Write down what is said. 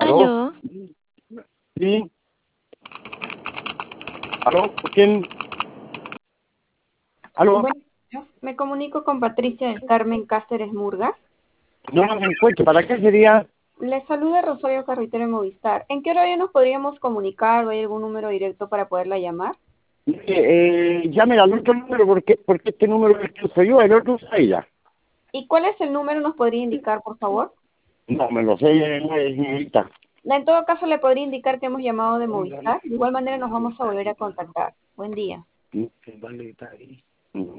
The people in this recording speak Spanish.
¿Aló? Aló, Sí. ¿Aló? ¿Quién? ¿Aló? Buenos días, me comunico con Patricia del Carmen Cáceres Murgas. No me encuentro. ¿Para qué sería? Le saluda Rosario Carretero de Movistar. ¿En qué horario nos podríamos comunicar o hay algún número directo para poderla llamar? Llame al otro número porque este número es que soy yo, el otro es ella. ¿Y cuál es el número? ¿Nos podría indicar, por favor? No, me lo sé, señorita. En todo caso, le podría indicar que hemos llamado de Movistar. De igual manera, nos vamos a volver a contactar. Buen día. Sí, vale, está ahí.